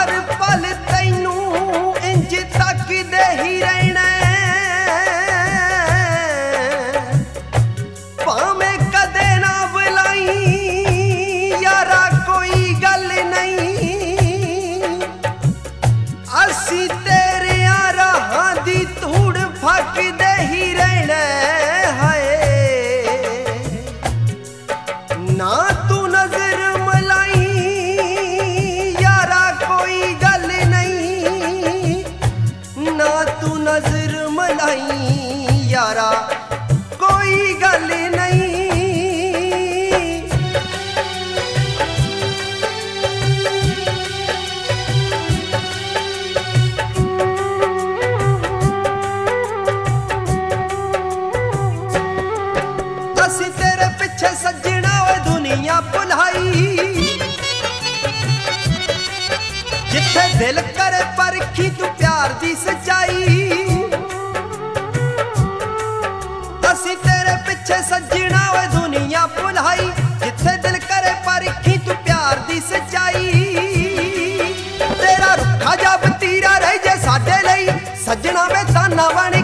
हर पल तैनू इंज तकदे ही रहना भावें कदे ना बुलाई यारा कोई गल नहीं असी तेरे राहां दी धूड़ फकदे ही रहना ना तू नजर मलाई यारा कोई गल नहीं ना तू नजर मलाई यारा कोई गल नहीं असी तेरे पिछे सजना दुनिया भुलाई जिथे दिल करे परखी तू प्यार दी सच्चाई असी तेरे पिछे सजना वे दुनिया भुलाई जिथे दिल करे परखी तू प्यार दी सच्चाई तेरा रुखा जा बतीरा रह जे साडे लई सजना वे ताना बने